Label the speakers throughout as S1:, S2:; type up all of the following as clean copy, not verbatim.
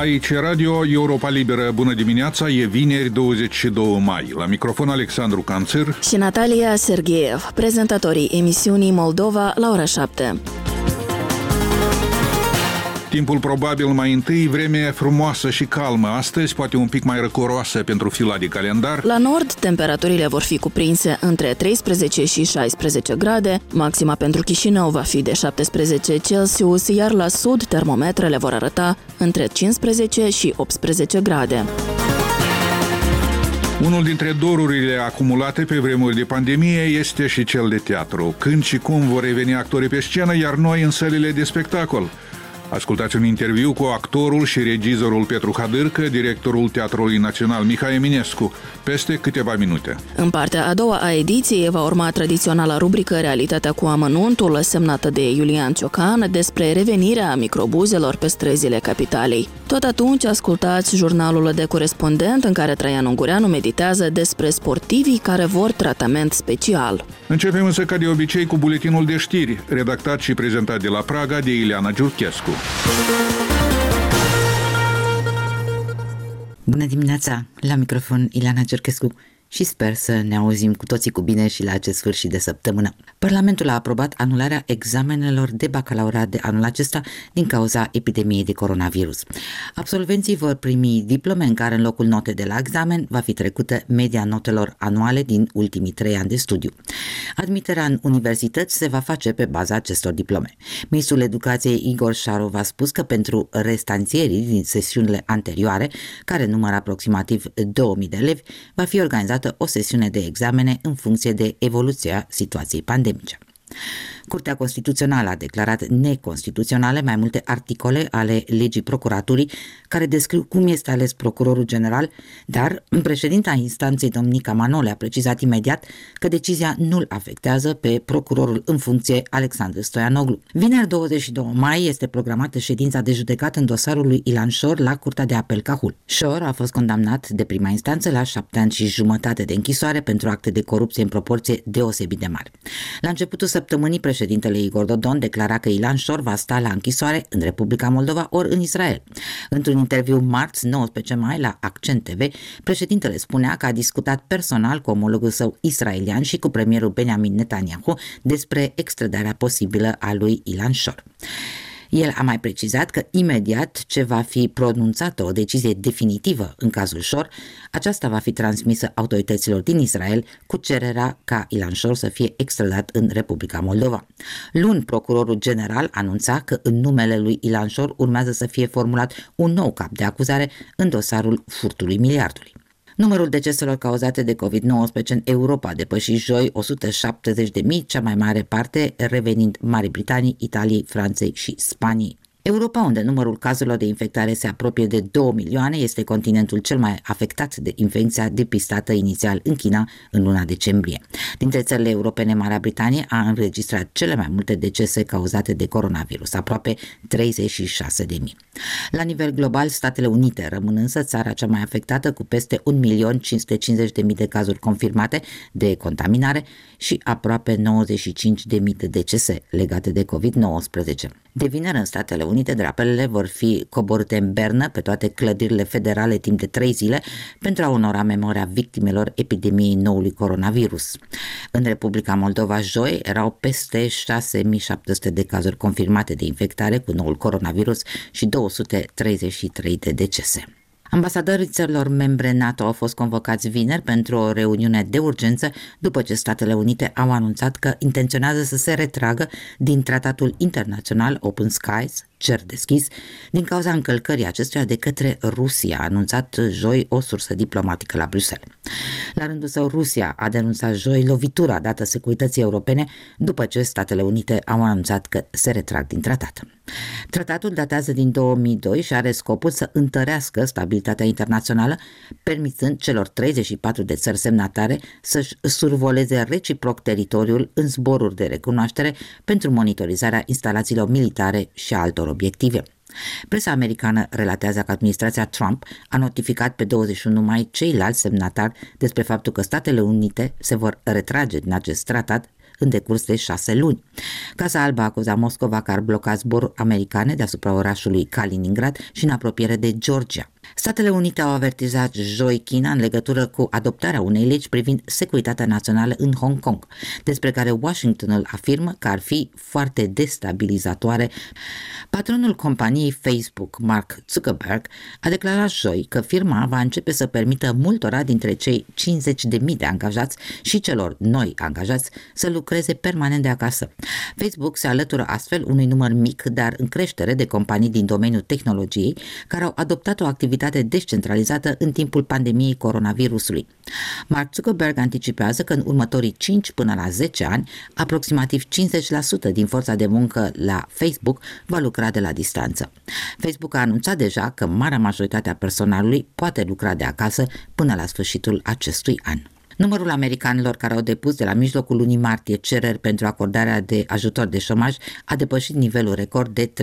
S1: Aici Radio Europa Liberă, bună dimineața, e vineri 22 mai. La microfon Alexandru Canțir
S2: și Natalia Sergeev, prezentatorii emisiunii Moldova la ora 7.
S1: Timpul probabil mai întâi, vreme frumoasă și calmă. Astăzi poate un pic mai răcoroasă pentru fila de calendar.
S2: La nord, temperaturile vor fi cuprinse între 13 și 16 grade. Maxima pentru Chișinău va fi de 17 Celsius, iar la sud termometrele vor arăta între 15 și 18 grade.
S1: Unul dintre dorurile acumulate pe vremuri de pandemie este și cel de teatru. Când și cum vor reveni actorii pe scenă, iar noi în sălile de spectacol. Ascultați un interviu cu actorul și regizorul Petru Hadârcă, directorul Teatrului Național Mihai Eminescu, peste câteva minute.
S2: În partea a doua a ediției va urma tradiționala rubrică Realitatea cu amănuntul, semnată de Iulian Ciocan, despre revenirea microbuzelor pe străzile capitalei. Tot atunci ascultați jurnalul de corespondent în care Traian Ungureanu meditează despre sportivii care vor tratament special.
S1: Începem însă ca de obicei cu buletinul de știri, redactat și prezentat de la Praga de Ileana Giurchescu.
S3: Bună dimineața! La microfon Ileana Giurchescu și sper să ne auzim cu toții cu bine și la acest sfârșit de săptămână. Parlamentul a aprobat anularea examenelor de bacalaureat de anul acesta din cauza epidemiei de coronavirus. Absolvenții vor primi diplome în care în locul notei de la examen va fi trecută media notelor anuale din ultimii 3 ani de studiu. Admiterea în universități se va face pe baza acestor diplome. Ministrul Educației Igor Șarov a spus că pentru restanțierii din sesiunile anterioare, care numără aproximativ 2000 de elevi, va fi organizată o sesiune de examene în funcție de evoluția situației pandemice. Curtea Constituțională a declarat neconstituționale mai multe articole ale legii procuraturii care descriu cum este ales procurorul general, dar președinta instanței Domnica Manole a precizat imediat că decizia nu-l afectează pe procurorul în funcție Alexandru Stoianoglu. Vineri 22 mai este programată ședința de judecată în dosarul lui Ilan Șor la Curtea de Apel Cahul. Șor a fost condamnat de prima instanță la 7 ani și jumătate de închisoare pentru acte de corupție în proporție deosebit de mare. La începutul săptămânii, președintele Igor Dodon declara că Ilan Șor va sta la închisoare în Republica Moldova ori în Israel. Într-un interviu marți 19 mai la Accent TV, președintele spunea că a discutat personal cu omologul său israelian și cu premierul Benjamin Netanyahu despre extradarea posibilă a lui Ilan Șor. El a mai precizat că imediat ce va fi pronunțată o decizie definitivă în cazul Șor, aceasta va fi transmisă autorităților din Israel cu cererea ca Ilan Șor să fie extradat în Republica Moldova. Luni, procurorul general anunța că în numele lui Ilan Șor urmează să fie formulat un nou cap de acuzare în dosarul furtului miliardului. Numărul deceselor cauzate de COVID-19 în Europa a depășit joi 170.000, cea mai mare parte revenind Marii Britanii, Italiei, Franței și Spaniei. Europa, unde numărul cazurilor de infectare se apropie de 2 milioane, este continentul cel mai afectat de infecția depistată inițial în China în luna decembrie. Dintre țările europene, Marea Britanie a înregistrat cele mai multe decese cauzate de coronavirus, aproape 36.000. La nivel global, Statele Unite rămân însă țara cea mai afectată cu peste 1.550.000 de cazuri confirmate de contaminare și aproape 95.000 de decese legate de COVID-19. De vineri, în Statele Unite, drapelele vor fi coborâte în bernă pe toate clădirile federale timp de 3 zile pentru a onora memoria victimelor epidemiei noului coronavirus. În Republica Moldova, joi, erau peste 6.700 de cazuri confirmate de infectare cu noul coronavirus și 233 de decese. Ambasadorii țărilor membre NATO au fost convocați vineri pentru o reuniune de urgență după ce Statele Unite au anunțat că intenționează să se retragă din tratatul internațional Open Skies, cer deschis, din cauza încălcării acestuia de către Rusia, a anunțat joi o sursă diplomatică la Bruxelles. La rândul său, Rusia a denunțat joi lovitura dată securității europene după ce Statele Unite au anunțat că se retrag din tratat. Tratatul datează din 2002 și are scopul să întărească stabilitatea internațională, permițând celor 34 de țări semnatare să-și survoleze reciproc teritoriul în zboruri de recunoaștere pentru monitorizarea instalațiilor militare și altor obiective. Presa americană relatează că administrația Trump a notificat pe 21 mai ceilalți semnatari despre faptul că Statele Unite se vor retrage din acest tratat în decurs de 6 luni. Casa Albă acuza Moscova că ar bloca zboruri americane deasupra orașului Kaliningrad și în apropiere de Georgia. Statele Unite au avertizat joi China în legătură cu adoptarea unei legi privind securitatea națională în Hong Kong, despre care Washingtonul afirmă că ar fi foarte destabilizatoare. Patronul companiei Facebook, Mark Zuckerberg, a declarat joi că firma va începe să permită multora dintre cei 50.000 de angajați și celor noi angajați să lucreze permanent de acasă. Facebook se alătură astfel unui număr mic, dar în creștere, de companii din domeniul tehnologiei care au adoptat o activitate descentralizată în timpul pandemiei coronavirusului. Mark Zuckerberg anticipează că în următorii 5 până la 10 ani, aproximativ 50% din forța de muncă la Facebook va lucra de la distanță. Facebook a anunțat deja că marea majoritate a personalului poate lucra de acasă până la sfârșitul acestui an. Numărul americanilor care au depus de la mijlocul lunii martie cereri pentru acordarea de ajutor de șomaj a depășit nivelul record de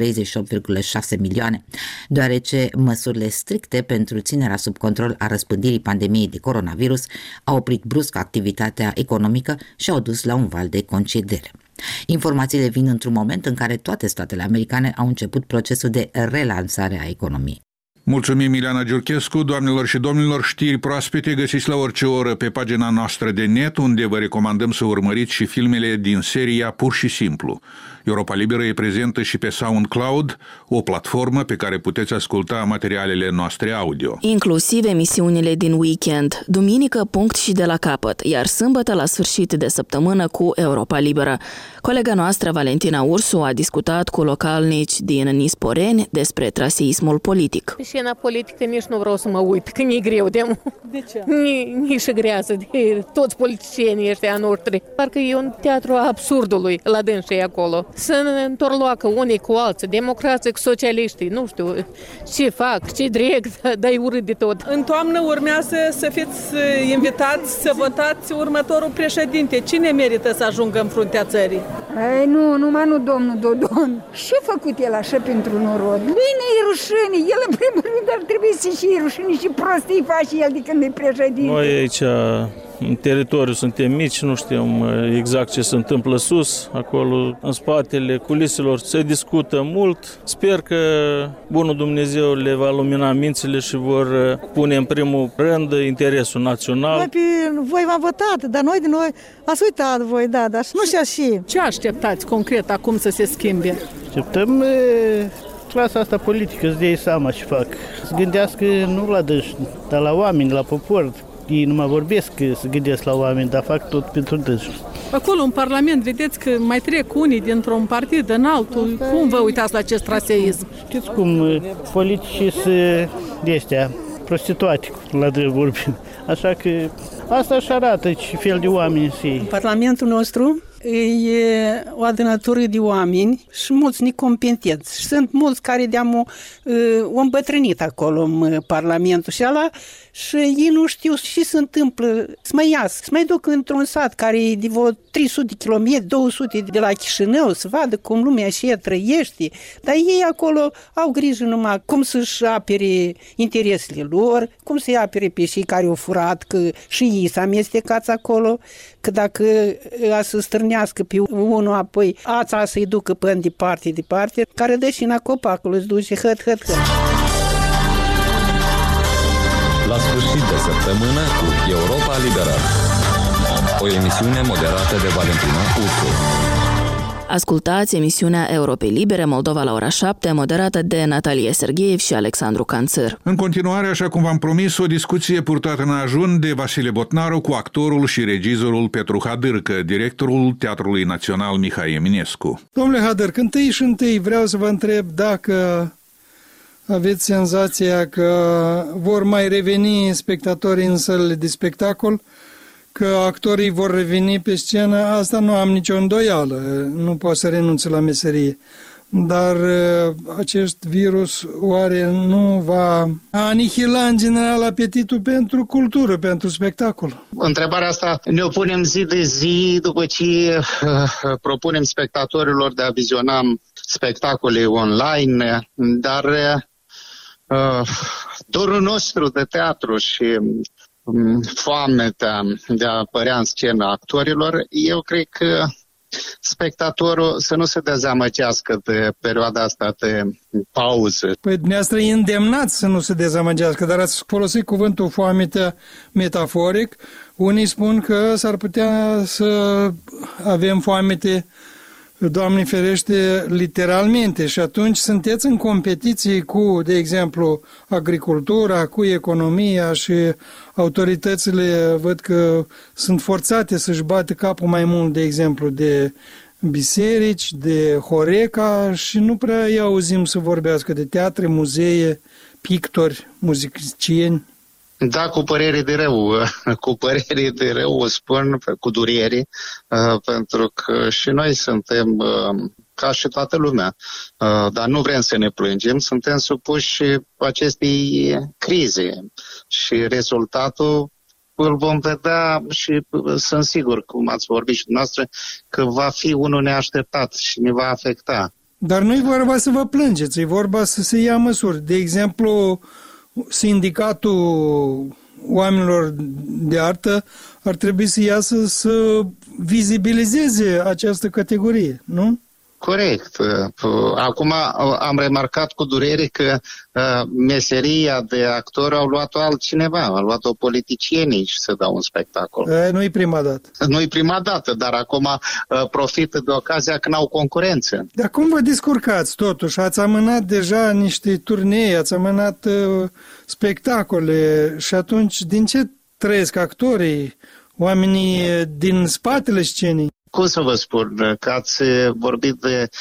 S3: 38,6 milioane, deoarece măsurile stricte pentru ținerea sub control a răspândirii pandemiei de coronavirus au oprit brusc activitatea economică și au dus la un val de concediere. Informațiile vin într-un moment în care toate statele americane au început procesul de relansare a economiei.
S1: Mulțumim, Ileana Giurchescu. Doamnelor și domnilor, știri proaspete găsiți la orice oră pe pagina noastră de net, unde vă recomandăm să urmăriți și filmele din seria Pur și Simplu. Europa Liberă e prezentă și pe SoundCloud, o platformă pe care puteți asculta materialele noastre audio.
S2: Inclusiv emisiunile din weekend, duminică punct și de la capăt, iar sâmbătă la sfârșit de săptămână cu Europa Liberă. Colega noastră, Valentina Ursu, a discutat cu localnici din Nisporeni despre traseismul politic.
S4: Scena politică nici nu vreau să mă uit, că e greu de mult.
S5: De ce?
S4: Nici grează de toți politicienii ăștia noștri. Parcă e un teatru absurdului la dânsii acolo. Să întorloacă unii cu alții, democrații cu socialiștii, nu știu ce fac, ce drept, dar e urât de tot.
S5: În toamnă urmează să fiți invitați să votați următorul președinte. Cine merită să ajungă în fruntea țării?
S6: Ei, nu, numai nu domnul Dodon. Ce-a făcut el așa pentru norod? Bine, e rușine. El în primul rând ar trebui să și rușine și prostii face el de când e președinte.
S7: Noi aici, în teritoriu, suntem mici, nu știm exact ce se întâmplă sus, acolo, în spatele culiselor, se discută mult. Sper că bunul Dumnezeu le va lumina mințile și vor pune în primul rând interesul național.
S8: Noi pe voi v-am votat, dar noi de noi ați uitat voi, da, dar nu știu și.
S5: Ce așteptați concret acum să se schimbe?
S9: Așteptăm clasa asta politică să dea seama ce fac. Să gândească nu la dâși, dar la oameni, la popor. Ei nu mai vorbesc că se gândesc la oameni, dar fac tot pentru dâși.
S5: Acolo, în Parlament, vedeți că mai trec unii dintr-un partid în altul. Cum vă uitați la acest traseism?
S9: Știți cum politicii de astea prostituate, la drept vorbim. Așa că asta își arată ce fel de oameni sunt.
S10: Parlamentul nostru e o adunătură de oameni și mulți necompetenți. Sunt mulți care de-am o îmbătrânit acolo în Parlamentul și ala și ei nu știu ce se întâmplă. Să mai iasă, să mai duc într-un sat care e de vreo 300 de kilometri, 200 de la Chișinău, să vadă cum lumea și trăiește. Dar ei acolo au grijă numai cum să-și apere interesele lor, cum să-i apere pe cei care au furat, că și ei s-au amestecați acolo, că dacă a să strânească pe unul, apoi ața să-i ducă până departe, care dă și în copacul, îți duce hăt.
S11: La sfârșit de săptămână cu Europa Liberă. O emisiune moderată de Valentina Ursu.
S2: Ascultați emisiunea Europei Libere Moldova la ora 7, moderată de Natalie Sergeev și Alexandru Canțăr.
S1: În continuare, așa cum v-am promis, o discuție purtată în ajun de Vasile Botnaru cu actorul și regizorul Petru Hadârcă, directorul Teatrului Național Mihai Eminescu.
S12: Domnule Hadârcă, întâi vreau să vă întreb dacă aveți senzația că vor mai reveni spectatorii în sălile de spectacol, că actorii vor reveni pe scenă, asta nu am nicio îndoială, nu pot să renunț la meserie. Dar acest virus oare nu va anihila în general apetitul pentru cultură, pentru spectacol?
S13: Întrebarea asta ne-o punem zi de zi după ce propunem spectatorilor de a viziona spectacole online, dar dorul nostru de teatru și foamea de a apărea în scenă actorilor, eu cred că spectatorul să nu se dezamăgească de perioada asta de pauză.
S12: Păi dumneavoastră e îndemnat să nu se dezamăgească, dar ați folosit cuvântul foamete metaforic. Unii spun că s-ar putea să avem foamete, Doamne ferește, literalmente, și atunci sunteți în competiție cu, de exemplu, agricultura, cu economia, și autoritățile văd că sunt forțate să-și bată capul mai mult, de exemplu, de biserici, de Horeca, și nu prea îi auzim să vorbească de teatre, muzee, pictori, muzicieni.
S13: Da, cu părere de rău o spun, cu durere, pentru că și noi suntem, ca și toată lumea, dar nu vrem să ne plângem, suntem supuși acestei crize și rezultatul îl vom vedea și sunt sigur, cum ați vorbit și dumneavoastră, că va fi unul neașteptat și ne va afecta.
S12: Dar nu e vorba să vă plângeți, e vorba să se ia măsuri. De exemplu, sindicatul oamenilor de artă ar trebui să iasă să vizibilizeze această categorie, nu?
S13: Corect. Acum am remarcat cu durere că meseria de actor au luat-o altcineva, au luat-o politicienii și să dau un spectacol.
S12: Nu-i prima dată.
S13: Nu-i prima dată, dar acum profită de ocazia că n-au concurență.
S12: Dar cum vă descurcați totuși? Ați amânat deja niște turnee, ați amânat spectacole și atunci din ce trăiesc actorii, oamenii din spatele scenei?
S13: Cum să vă spun, că ați vorbit de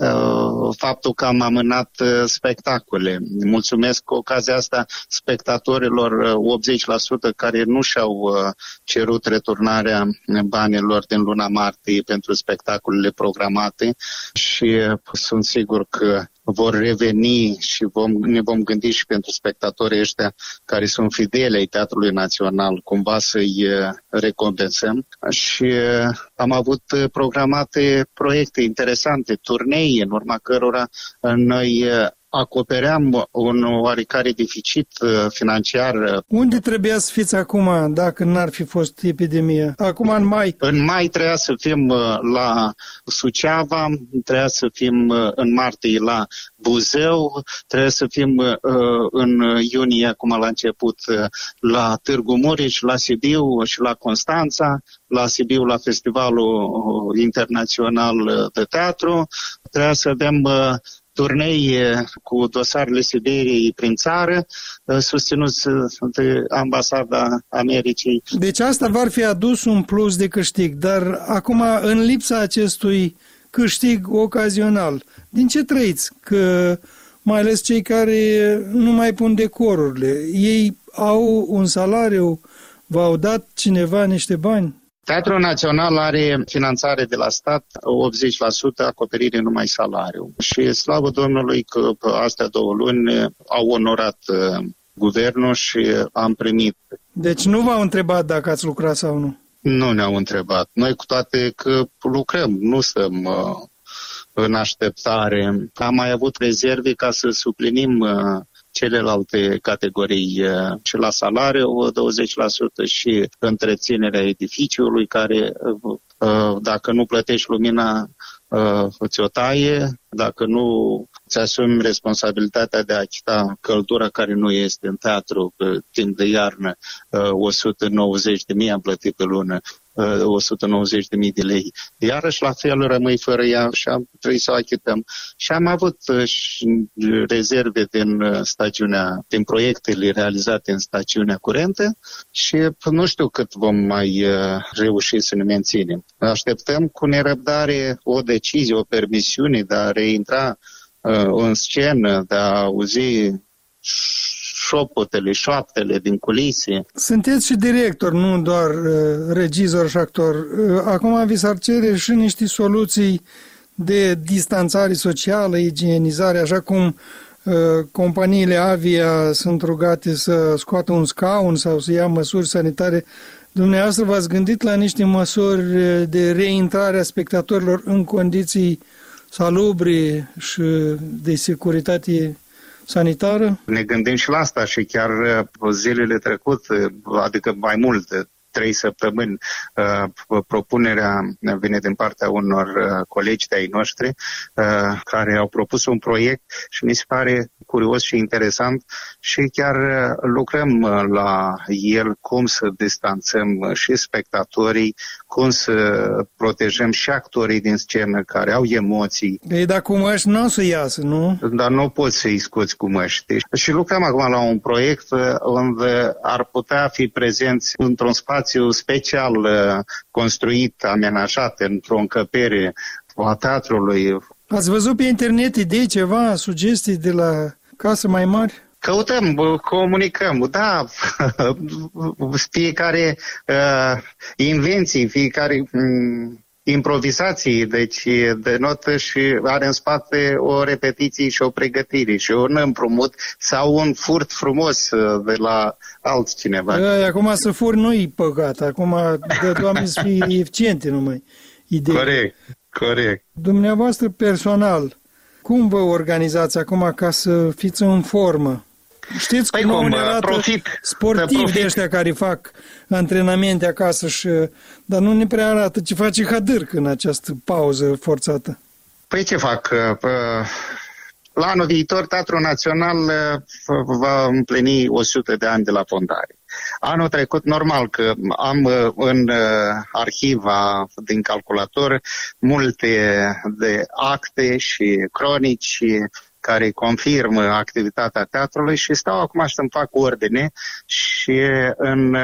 S13: faptul că am amânat spectacole. Mulțumesc cu ocazia asta spectatorilor 80% care nu și-au cerut returnarea banilor din luna martie pentru spectacolele programate și sunt sigur că vor reveni și ne vom gândi și pentru spectatorii ăștia care sunt fideli ai Teatrului Național, cumva să-i recompensăm. Și am avut programate proiecte interesante, turnei, în urma cărora noi acopeream un oarecare deficit financiar.
S12: Unde trebuia să fiți acum dacă n-ar fi fost epidemia? Acum în mai?
S13: În mai trebuia să fim la Suceava, trebuia să fim în martie la Buzău, trebuie să fim în iunie, acum la început, la Târgu Mureș, la Sibiu și la Constanța, la Sibiu la Festivalul Internațional de Teatru. Trebuia să avem turnei cu dosarele Siberiei prin țară, susținuți de Ambasada Americii.
S12: Deci asta v-ar fi adus un plus de câștig, dar acum, în lipsa acestui câștig ocazional, din ce trăiți? Că mai ales cei care nu mai pun decorurile, ei au un salariu, v-au dat cineva niște bani?
S13: Teatrul Național are finanțare de la stat, 80% acoperire numai salariu. Și slavă Domnului că astea 2 luni au onorat guvernul și am primit.
S12: Deci nu v-au întrebat dacă ați lucrat sau nu?
S13: Nu ne-au întrebat. Noi cu toate că lucrăm, nu stăm în așteptare. Am mai avut rezerve ca să suplinim celelalte categorii și la salariu 20% și întreținerea edificiului care, dacă nu plătești lumina, ți-o taie, dacă nu ți asumi responsabilitatea de a achita căldura care nu este în teatru timp de iarnă, 190.000 am plătit pe lună, 190.000 de lei. Iarăși la fel rămâi fără ea și am trebuit să o achităm. Și am avut rezerve din proiectele realizate în stațiunea curentă și nu știu cât vom mai reuși să ne menținem. Așteptăm cu nerăbdare o decizie, o permisiune de a reintra în scenă, de a auzi șoaptele din culise.
S12: Sunteți și director, nu doar regizor și actor. Acum vi s-ar cere și niște soluții de distanțare socială, igienizare, așa cum companiile avia sunt rugate să scoată un scaun sau să ia măsuri sanitare. Dumneavoastră v-ați gândit la niște măsuri de reintrare a spectatorilor în condiții salubre și de securitate sanitară?
S13: Ne gândim și la asta și chiar zilele trecute, adică mai multe, 3 săptămâni. Propunerea vine din partea unor colegi de-ai noștri care au propus un proiect și mi se pare curios și interesant și chiar lucrăm la el, cum să distanțăm și spectatorii, cum să protejăm și actorii din scenă care au emoții.
S12: Ei, dar cu măști nu o să iasă, nu?
S13: Dar nu poți să-i scoți cu măști. Și lucrăm acum la un proiect unde ar putea fi prezenți într-un spațiu special construit, amenajat, într-o încăpere a teatrului.
S12: Ați văzut pe internet idei, ceva, sugestii de la case mai mari?
S13: Căutăm, comunicăm, da, fiecare invenții, fiecare improvizații, deci denotă și are în spate o repetiție și o pregătire și un împrumut sau un furt frumos de la altcineva.
S12: Acum să furi nu-i păcat, acum de Doamne să fie eficiente numai idei.
S13: Corect.
S12: Dumneavoastră personal, cum vă organizați acum ca să fiți în formă? Știți că nu ne arată sportivi de ăștia care fac antrenamente acasă, dar nu ne prea arată ce face Hadârcă în această pauză forțată.
S13: Păi ce fac? La anul viitor, Teatrul Național va împlini 100 de ani de la fondare. Anul trecut, normal că am în arhiva din calculator multe de acte și cronici care confirmă activitatea teatrului și stau acum să-mi fac ordine și în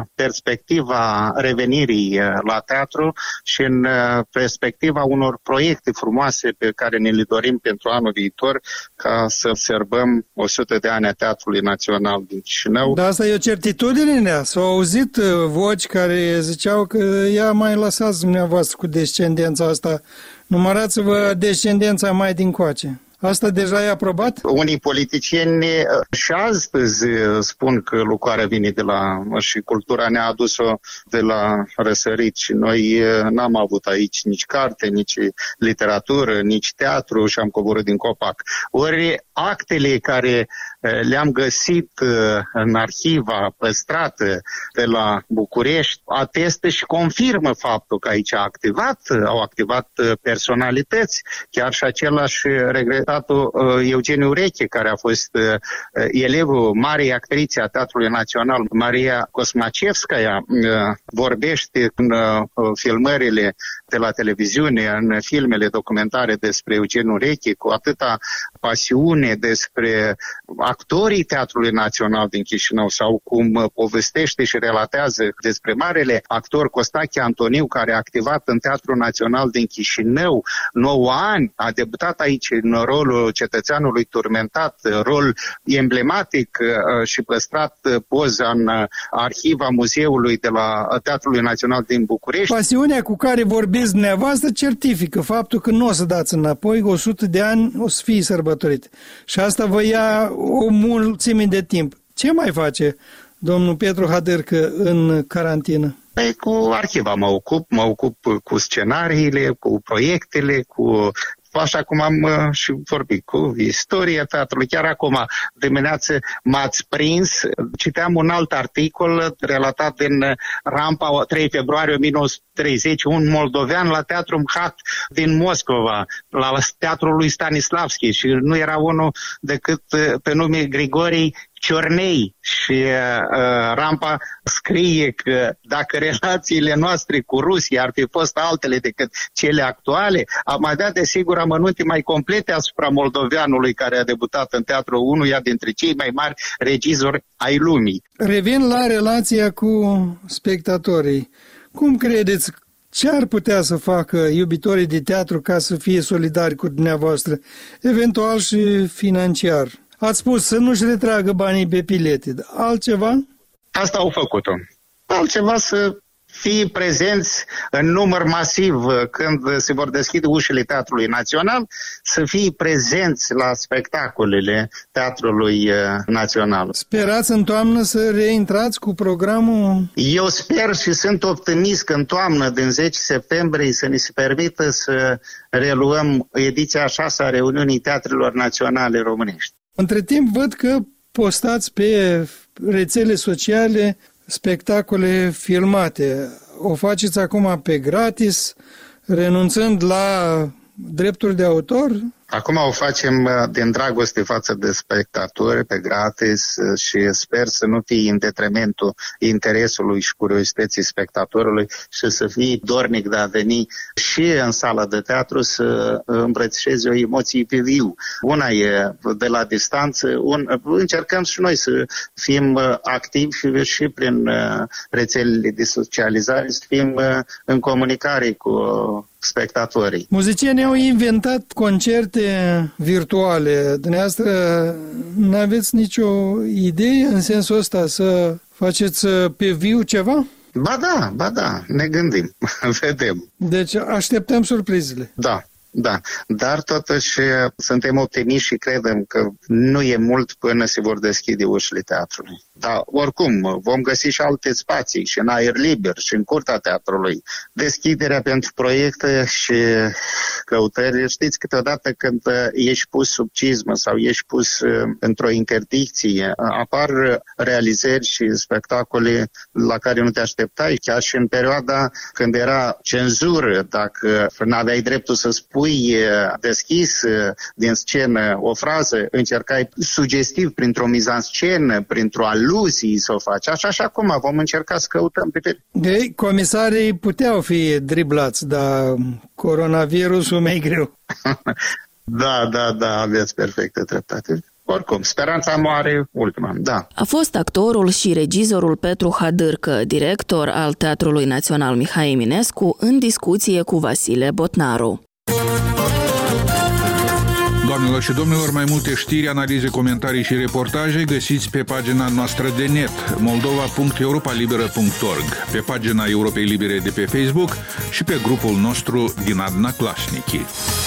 S13: perspectiva revenirii la teatru și în perspectiva unor proiecte frumoase pe care ne le dorim pentru anul viitor ca să observăm 100 de ani a Teatrului Național din Chișinău.
S12: Dar asta e o certitudine, s-au auzit voci care ziceau că ia mai lăsați dumneavoastră cu descendența asta, numărați-vă descendența mai dincoace. Asta deja e aprobat?
S13: Unii politicieni și astăzi spun că lucrarea vine de la... și cultura ne-a adus-o de la răsărit și noi n-am avut aici nici carte, nici literatură, nici teatru și am coborât din copac. Ori actele care le-am găsit în arhiva păstrată de la București atestă și confirmă faptul că aici au activat personalități, chiar și același regretatul Eugeniu Ureche, care a fost elevul marei actrițe a Teatrului Național, Maria Kosmacevskaya, vorbește în filmările de la televiziune, în filmele documentare despre Eugeniu Ureche, cu atâta pasiune despre actorii Teatrului Național din Chișinău sau cum povestește și relatează despre marele actor Costache Antoniu, care a activat în Teatrul Național din Chișinău 9 ani, a debutat aici în rolul cetățeanului turmentat, rol emblematic și păstrat poza în arhiva muzeului de la Teatrului Național din București.
S12: Pasiunea cu care vorbiți dumneavoastră certifică faptul că nu o să dați înapoi, 100 de ani o să fie sărbătorite. Și asta vă ia o mulțime de timp. Ce mai face domnul Petru Hadârcă în carantină?
S13: Păi cu arhiva mă ocup cu scenariile, cu proiectele, cu... Așa cum am și vorbit cu istoria teatrului. Chiar acum dimineață m-ați prins. Citeam un alt articol relatat din Rampa 3 februarie 1930, un moldovean la Teatrul MHAT din Moscova, la Teatrul lui Stanislavski și nu era unul decât pe nume Grigorij Ciornei și Rampa scrie că dacă relațiile noastre cu Rusia ar fi fost altele decât cele actuale, am avea desigur amănunte mai complete asupra moldoveanului care a debutat în teatru, unuia dintre cei mai mari regizori ai lumii.
S12: Revin la relația cu spectatorii. Cum credeți, ce ar putea să facă iubitorii de teatru ca să fie solidari cu dumneavoastră, eventual și financiar? Ați spus să nu-și retragă banii pe bilete. Altceva?
S13: Asta au făcut-o. Altceva să fie prezenți în număr masiv când se vor deschide ușile Teatrului Național, să fie prezenți la spectacolele Teatrului Național.
S12: Sperați în toamnă să reintrați cu programul?
S13: Eu sper și sunt optimist că în toamnă, din 10 septembrie, să ne se permită să reluăm ediția 6-a reuniunii Teatrelor Naționale Românești.
S12: Între timp văd că postați pe rețele sociale spectacole filmate. O faceți acum pe gratis, renunțând la drepturi de autor?
S13: Acum o facem din dragoste față de spectatori, pe gratis, și sper să nu fie în detrimentul interesului și curiozității spectatorului și să fie dornic de a veni și în sala de teatru să îmbrățișeze o emoție pe viu. Una e de la distanță, încercăm și noi să fim activi și prin rețelele de socializare, să fim în comunicare cu spectatorii.
S12: Muzicienii au inventat concerte virtuale. Dumneavoastră n-aveți nicio idee în sensul ăsta să faceți pe viu ceva?
S13: Ba da, ne gândim, vedem.
S12: Deci așteptăm surprizele.
S13: Da, dar totuși suntem optimiști și credem că nu e mult până se vor deschide ușile teatrului. Dar oricum vom găsi și alte spații, și în aer liber, și în curtea teatrului. Deschiderea pentru proiecte și căutări. Știți, câteodată când ești pus sub cizmă sau ești pus într-o interdicție, apar realizări și spectacole la care nu te așteptai. Chiar și în perioada când era cenzură, dacă n-aveai dreptul să spui deschis din scenă o frază, încercai sugestiv printr-o mizanscenă, printr-o aluzii să o faci. Așa și acum vom încerca să căutăm pe
S12: comisarii puteau fi driblați, dar coronavirusul mai greu.
S13: Da, aveți perfectă dreptate. Oricum, speranța moare ultima, da.
S2: A fost actorul și regizorul Petru Hadârcă, director al Teatrului Național Mihai Eminescu, în discuție cu Vasile Botnaru.
S1: Doamnelor și domnilor, mai multe știri, analize, comentarii și reportaje găsiți pe pagina noastră de net moldova.europalibera.org, pe pagina Europei Libere de pe Facebook și pe grupul nostru din Adna Clașnichi.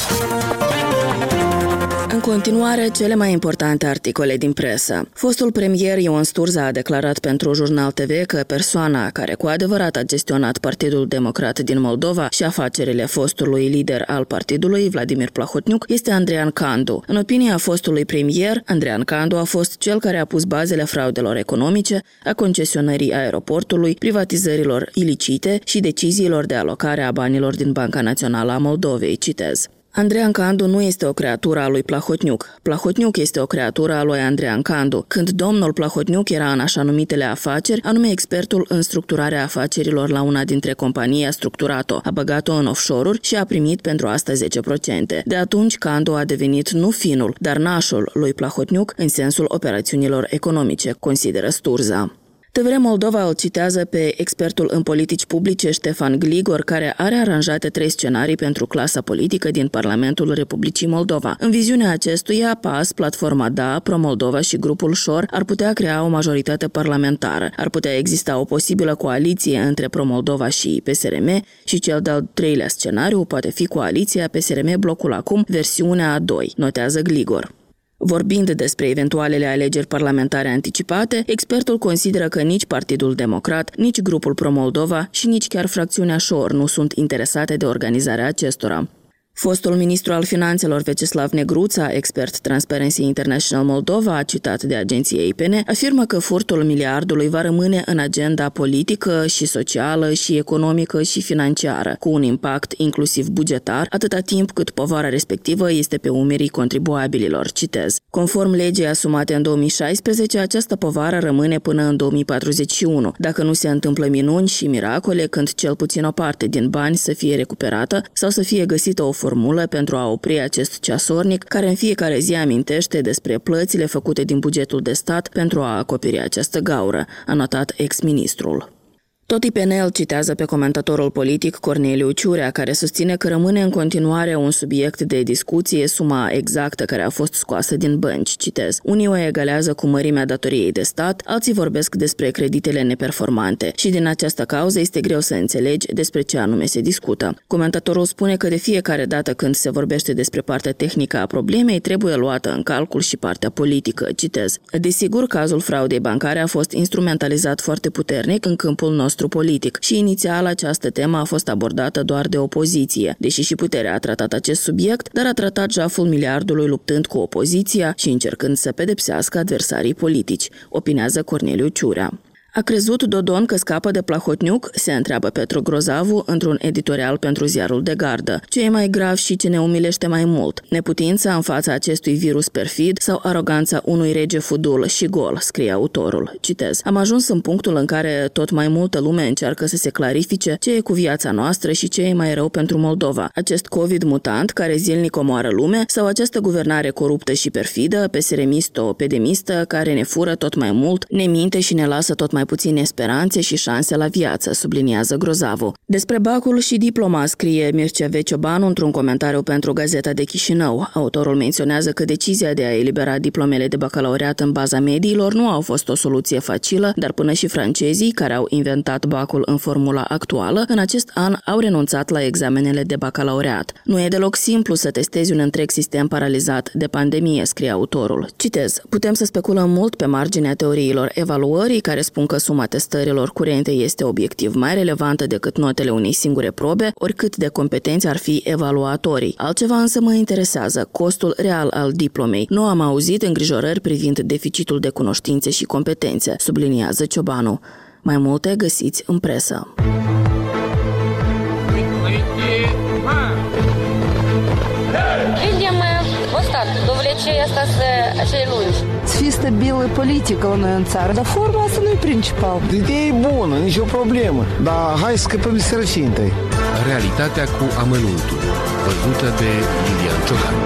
S2: În continuare, cele mai importante articole din presă. Fostul premier Ion Sturza a declarat pentru Jurnal TV că persoana care cu adevărat a gestionat Partidul Democrat din Moldova și afacerile fostului lider al partidului, Vladimir Plahotniuc, este Andrean Candu. În opinia fostului premier, Andrean Candu a fost cel care a pus bazele fraudelor economice, a concesionării aeroportului, privatizărilor ilicite și deciziilor de alocare a banilor din Banca Națională a Moldovei, citez. Andrean Candu nu este o creatură a lui Plahotniuc. Plahotniuc este o creatură a lui Andrean Candu. Când domnul Plahotniuc era în așa numitele afaceri, anume expertul în structurarea afacerilor la una dintre companii a structurat-o, a băgat-o în offshore-uri și a primit pentru asta 10%. De atunci, Candu a devenit nu finul, dar nașul lui Plahotniuc în sensul operațiunilor economice, consideră Sturza. TVR Moldova îl citează pe expertul în politici publice Ștefan Gligor, care are aranjate 3 scenarii pentru clasa politică din Parlamentul Republicii Moldova. În viziunea acestuia, PAS, Platforma Da, Pro-Moldova și grupul Șor ar putea crea o majoritate parlamentară. Ar putea exista o posibilă coaliție între Pro-Moldova și PSRM și cel de-al 3-lea scenariu poate fi coaliția PSRM Blocul Acum, versiunea a 2, notează Gligor. Vorbind despre eventualele alegeri parlamentare anticipate, expertul consideră că nici Partidul Democrat, nici grupul Pro-Moldova și nici chiar fracțiunea Șor nu sunt interesate de organizarea acestora. Fostul ministru al finanțelor Vecislav Negruța, expert Transparency International Moldova, citat de agenția IPN, afirmă că furtul miliardului va rămâne în agenda politică și socială și economică și financiară, cu un impact inclusiv bugetar, atâta timp cât povara respectivă este pe umerii contribuabililor, citez. Conform legii asumate în 2016, această povară rămâne până în 2041, dacă nu se întâmplă minuni și miracole când cel puțin o parte din bani să fie recuperată sau să fie găsită o formulă pentru a opri acest ceasornic care în fiecare zi amintește despre plățile făcute din bugetul de stat pentru a acoperi această gaură, a notat ex-ministrul. Tot IPN îl citează pe comentatorul politic Corneliu Ciurea, care susține că rămâne în continuare un subiect de discuție suma exactă care a fost scoasă din bănci. Citez. Unii o egalează cu mărimea datoriei de stat, alții vorbesc despre creditele neperformante și din această cauză este greu să înțelegi despre ce anume se discută. Comentatorul spune că de fiecare dată când se vorbește despre partea tehnică a problemei, trebuie luată în calcul și partea politică. Citez. Desigur, cazul fraudei bancare a fost instrumentalizat foarte puternic în câmpul nostru politic și inițial această temă a fost abordată doar de opoziție, deși și puterea a tratat acest subiect, dar a tratat jaful miliardului luptând cu opoziția și încercând să pedepsească adversarii politici, opinează Corneliu Ciurea. A crezut Dodon că scapă de Plahotniuc? Se întreabă Petru Grozavu într-un editorial pentru ziarul De Gardă. Ce e mai grav și ce ne umilește mai mult? Neputința în fața acestui virus perfid sau aroganța unui rege fudul și gol, scrie autorul. Citez. Am ajuns în punctul în care tot mai multă lume încearcă să se clarifice ce e cu viața noastră și ce e mai rău pentru Moldova. Acest COVID mutant care zilnic omoară lume sau această guvernare coruptă și perfidă, pesimisto-pedemistă, care ne fură tot mai mult, ne minte și ne lasă tot mai puține speranțe și șanse la viață, subliniază Grozavu. Despre bacul și diploma scrie Mircea Veciobanu într-un comentariu pentru Gazeta de Chișinău. Autorul menționează că decizia de a elibera diplomele de bacalaureat în baza mediilor nu a fost o soluție facilă, dar până și francezii, care au inventat bacul în formula actuală, în acest an au renunțat la examenele de bacalaureat. Nu e deloc simplu să testezi un întreg sistem paralizat de pandemie, scrie autorul. Citez. Putem să speculăm mult pe marginea teoriilor evaluării, care spun că suma testărilor curente este obiectiv mai relevantă decât notele unei singure probe, oricât de competenți ar fi evaluatorii. Altceva însă mă interesează, costul real al diplomei. Nu am auzit îngrijorări privind deficitul de cunoștințe și competențe, subliniază Ciobanu. Mai multe găsiți în presă.
S14: Видим остаток довлечения acei lungi.
S15: Să fie stabilă politică la noi în țară, dar forma asta nu e principal.
S16: Ideea e bună, nicio problemă, dar hai să scăpăm de sărăcie întâi.
S17: Realitatea cu amănuntul, văzută de Lilian Ciocan.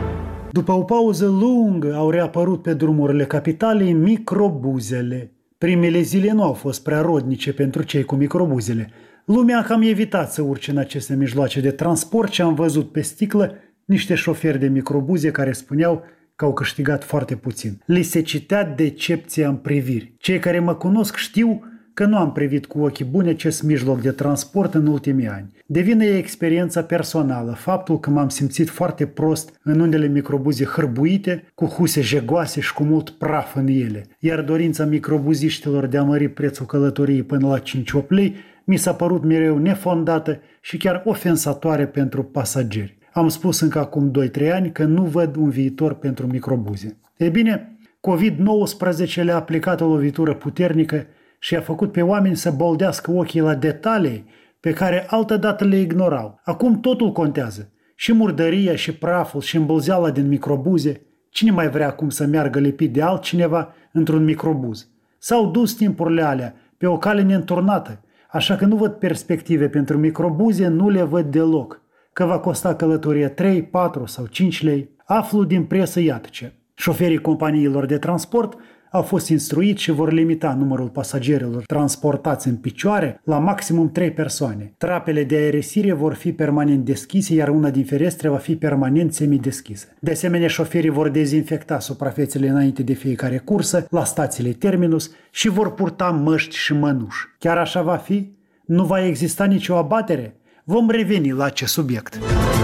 S18: După o pauză lungă au reapărut pe drumurile capitalei microbuzele. Primele zile nu au fost prea rodnice pentru cei cu microbuzele. Lumea a cam evitat să urce în aceste mijloace de transport și am văzut pe sticlă niște șoferi de microbuze care spuneau că au câștigat foarte puțin. Li se citea decepția în priviri. Cei care mă cunosc știu că nu am privit cu ochii buni acest mijloc de transport în ultimii ani. De vină e experiența personală, faptul că m-am simțit foarte prost în unele microbuze hârbuite, cu huse jegoase și cu mult praf în ele. Iar dorința microbuziștilor de a mări prețul călătoriei până la 5-8 lei mi s-a părut mereu nefondată și chiar ofensatoare pentru pasageri. Am spus încă acum 2-3 ani că nu văd un viitor pentru microbuze. Ei bine, COVID-19 le-a aplicat o lovitură puternică și a făcut pe oameni să boldească ochii la detalii pe care altădată le ignorau. Acum totul contează. Și murdăria, și praful, și îmbulzeala din microbuze. Cine mai vrea acum să meargă lipit de altcineva într-un microbuz? S-au dus timpurile alea pe o cale neînturnată, așa că nu văd perspective pentru microbuze, nu le văd deloc. Că va costa călătoria 3, 4 sau 5 lei, aflu din presă iată ce. Șoferii companiilor de transport au fost instruiți și vor limita numărul pasagerilor transportați în picioare la maximum 3 persoane. Trapele de aerisire vor fi permanent deschise, iar una din ferestre va fi permanent semideschisă. De asemenea, șoferii vor dezinfecta suprafețele înainte de fiecare cursă, la stațiile terminus și vor purta măști și mănuși. Chiar așa va fi? Nu va exista nicio abatere? Vom reveni la acest subiect.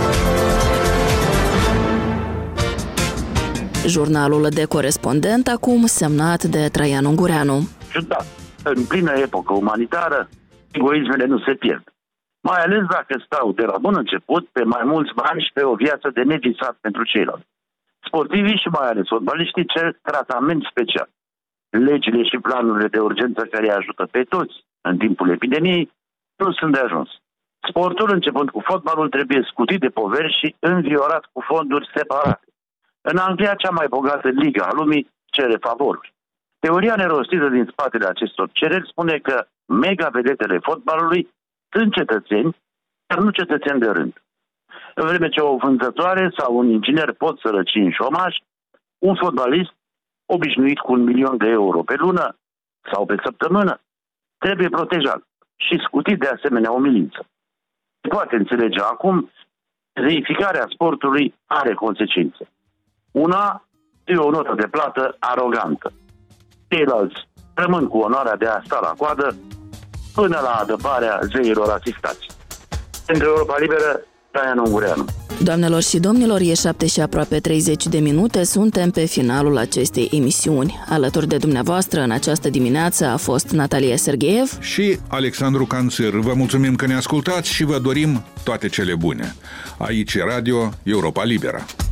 S2: Jurnalul de corespondent acum semnat de Traian Ungureanu.
S19: Ciudat, în plină epocă umanitară, egoismele nu se pierd. Mai ales dacă stau de la bun început pe mai mulți bani și pe o viață de nevisat pentru ceilalți. Sportivii și mai ales fotbaliștii cer tratament special. Legile și planurile de urgență care îi ajută pe toți în timpul epidemiei nu sunt de ajuns. Sportul, începând cu fotbalul, trebuie scutit de poveri și înviorat cu fonduri separate. În Anglia, cea mai bogată ligă a lumii cere favoruri. Teoria nerostită din spatele acestor cereri spune că mega-vedetele fotbalului sunt cetățeni, dar nu cetățeni de rând. În vreme ce o vânzătoare sau un inginer pot sărăci în șomaj, un fotbalist obișnuit cu 1 milion de euro pe lună sau pe săptămână trebuie protejat și scutit de asemenea umilință. Se poate înțelege acum că zeificarea sportului are consecințe. Una e o notă de plată arogantă. Ceilalți rămân cu onoarea de a sta la coadă până la adăparea zeilor asistați. Pentru Europa Liberă, Traian Ungureanu.
S2: Doamnelor și domnilor, e 7 și aproape 30 de minute, suntem pe finalul acestei emisiuni. Alături de dumneavoastră în această dimineață a fost Natalia Sergeev
S1: și Alexandru Canțir. Vă mulțumim că ne ascultați și vă dorim toate cele bune. Aici e Radio Europa Liberă.